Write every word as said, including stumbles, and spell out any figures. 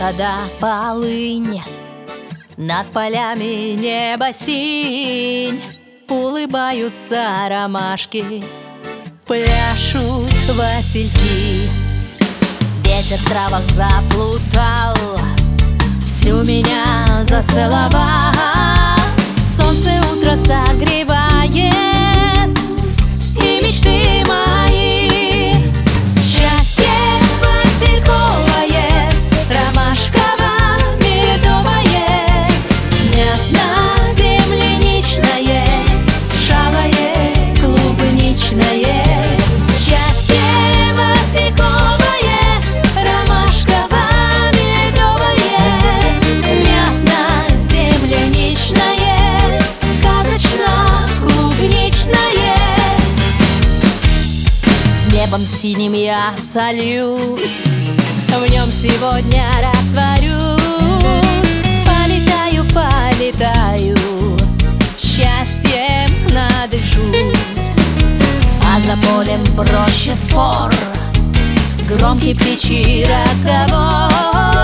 ягода полынь, над полями небо синь, улыбаются ромашки, пляшут васильки. Ветер в травах заплутал, всю меня зацеловал. Солнце утро согревает, и мечты мои. Счастье васильковое, ромашково-медовое, мятно-земляничное, шалое клубничное. Счастье васильковое, ромашково-медовое, мятно-земляничное, сказочно-клубничное. С небом синим я сольюсь, в нем сегодня растворюсь. Полетаю, полетаю, счастьем надышусь. А за полем проще спор, громкий птичий разговор.